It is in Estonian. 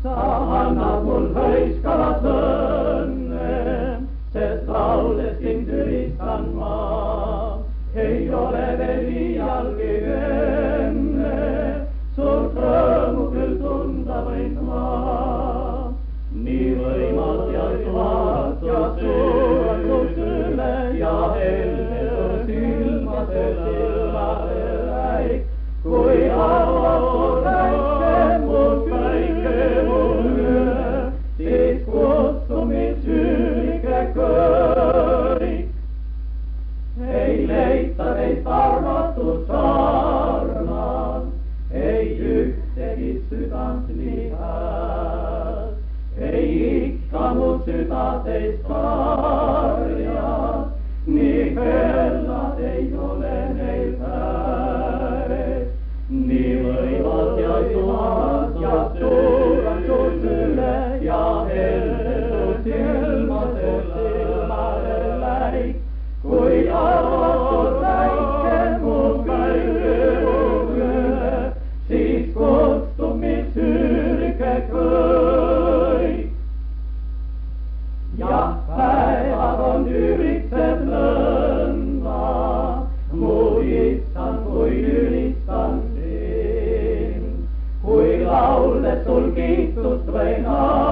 sa annad mul hõiskavat õnne, sest lauldes sind ülistan ma, ei ole veel iialgi enne, suurt rõõmu küll tunda võin ma. Nii võimas ja suvat ja suurad su süle ja helge silmade silmade läik, kui avatud äike mul kõike mul üle, siis kutsu mind süülike kõik. Ei leita teist armastust sarnast, ei ühtegi südant nii hääd. Ei ikka mu süda teist karjas, nii hellad ei ole neil päev. Nii võimas ja suvat ja suuram su süle ja helde su silmade läik, kui avatud äike mul kõike mul üle, siis kutsub mind süülike kõik. Jah, päevad on üritsed nõnda, mu issand, kui ülistan sind, kui lauldes sul kiitust võin